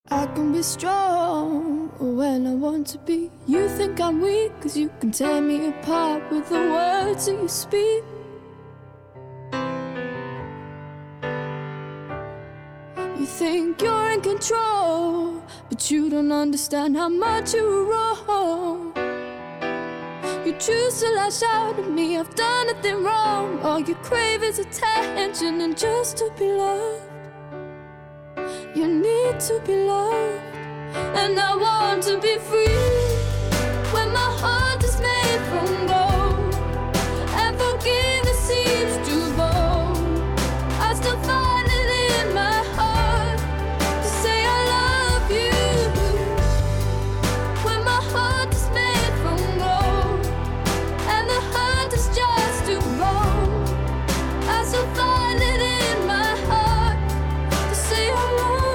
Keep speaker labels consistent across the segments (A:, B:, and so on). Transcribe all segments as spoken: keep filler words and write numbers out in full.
A: I can be strong when I want to be. You think I'm weak cause you can tear me apart with the words that you speak. You think you're in control, but you don't understand how much you were wrong. You choose to lash out at me, I've done nothing wrong. All you crave is attention and just to be loved. You need to be loved, and I want to be free. When my heart is made from gold and forgiveness seems too bold, I still find it in my heart to say I love you. When my heart is made from gold and the hurt is just too bold, I still find it in my heart to say I love you.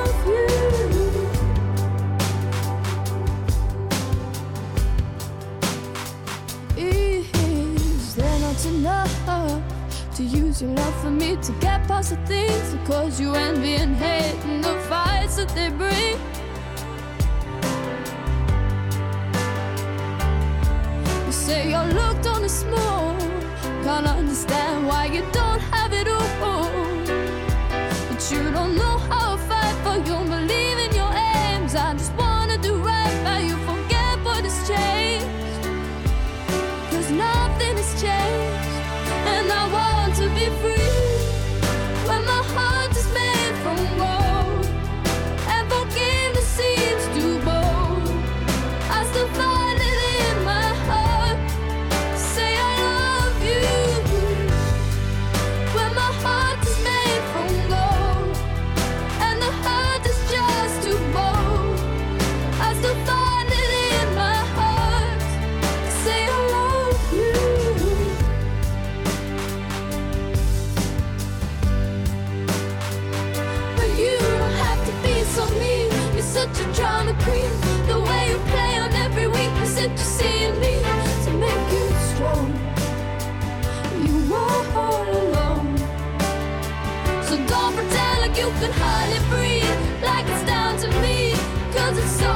A: Is there not enough to use your love for me to get past the things that cause you envy and hate and the fights that they bring? You say your look don't is small, can't understand why you don't have it all. But you don't know how I fight for you, believe in your aims. I just wanna do right by you, forget what has changed, cause nothing has changed. And I want to be free. When my heart is made from gold and forgiveness seems too bold, I still find it in my heart to say I love you. When my heart is made from gold and the hurt is just too bold, I still find it in my heart to say I love you. But you don't have to be so mean. You're such a drama queen. The way you play on every weakness that you see in me to make you strong. You are all alone, so don't pretend like you can hardly breathe, like it's down to me, cause it's so